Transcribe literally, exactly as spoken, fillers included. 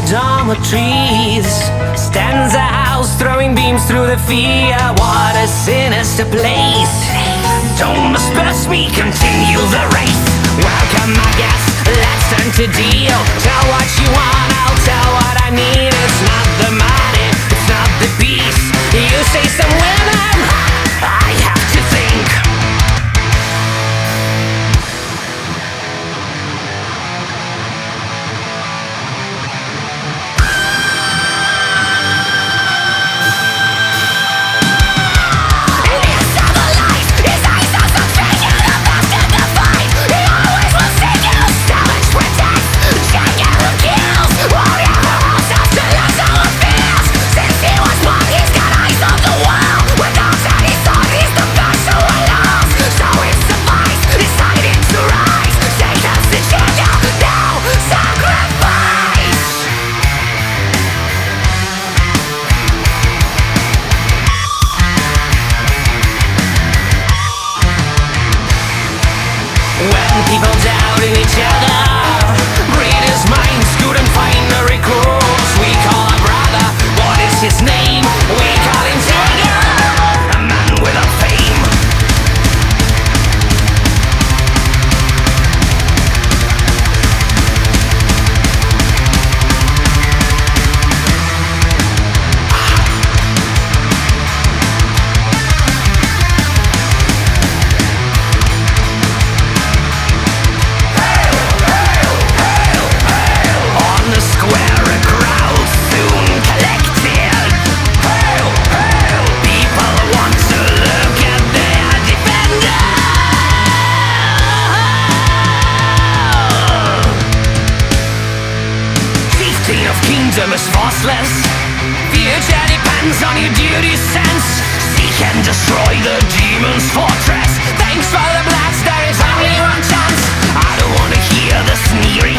dormitories stands a house throwing beams through the fear. What a sinister place. Don't disperse me, continue the race. Welcome my guests, let's turn to deal. Tell what you want, I'll tell what I need. It's not the money, it's not the peace. You say some women, I have to think. People doubting each other, breeders' minds couldn't find the recourse. We call our brother, what is his name? We call him Tiger, a man without fame. Of kingdom is forceless. Future depends on your duty sense. Seek and destroy the demon's fortress. Thanks for the blacks, there is only one chance. I don't wanna hear the sneering